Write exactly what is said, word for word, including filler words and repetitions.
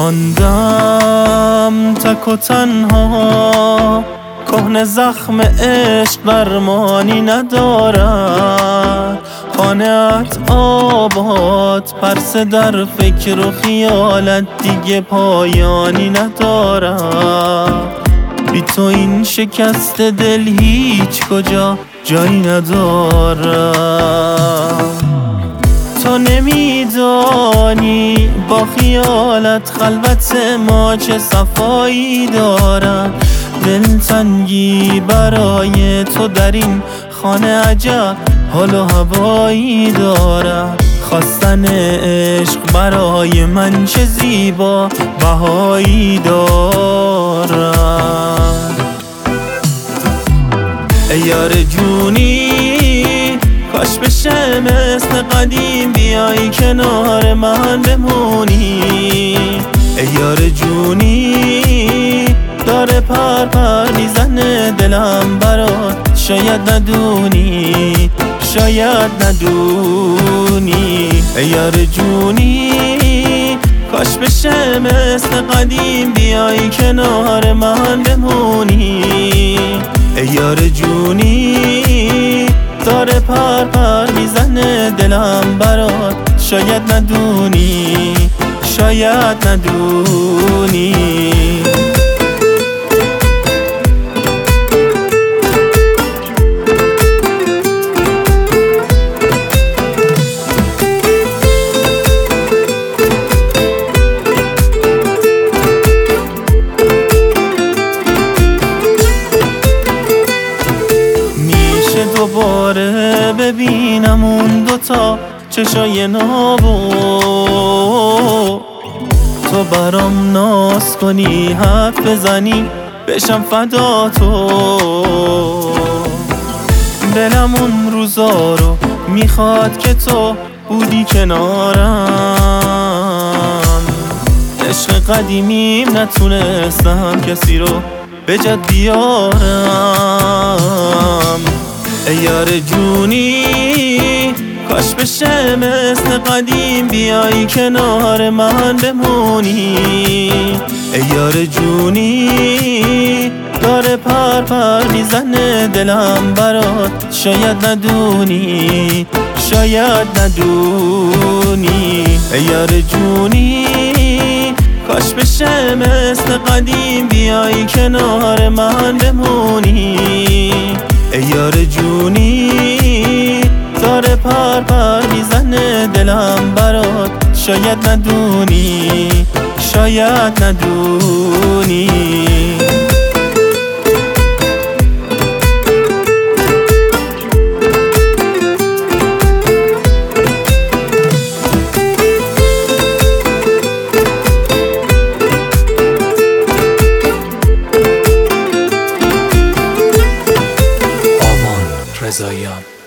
ماندم تک و تنها، کهنه زخم عشق درمانی ندارد. خانه‌ات آباد، پرسه در فکر و خیالت دیگه پایانی ندارد. بی تو این شکست دل هیچ کجا جایی ندارد. تو نمیدانی با خیالت خلوت ما چه صفایی دارد. دلتنگی برای تو در این خانه عجب حال و هوایی دارد. خواستن عشق برای من چه زیبا بهایی دارد. ای یار جونی کاش بشه مثل قدیم بیایی کنار من بمونی. ای یار جونی داره پر پر میزنه دلم برات، شاید ندونی شاید ندونی. ای یار جونی کاش بشه مثل قدیم بیایی کنار من بمونی. ای یار جونی داره پر پر میزنه دلم برات، شاید ندونی شاید ندونی. دوباره ببینم اون دوتا چشای نابو، تو برام ناز کنی حرف بزنی بشم فدا تو. دلم اون روزا رو میخواد که تو بودی کنارم. عشق قدیمیم نتونستم کسی رو به جد بیارم. ای یار جونی کاش بشه مثل قدیم بیایی کنار من بمونی. ای یار جونی داره پر پر میزنه دلم برات، شاید ندونی شاید ندونی. ای یار جونی کاش بشه مثل قدیم بیایی کنار من بمونی. ای یار جونی داره پر پر میزنه دلم برات، شاید ندونی شاید ندونی. رضاییان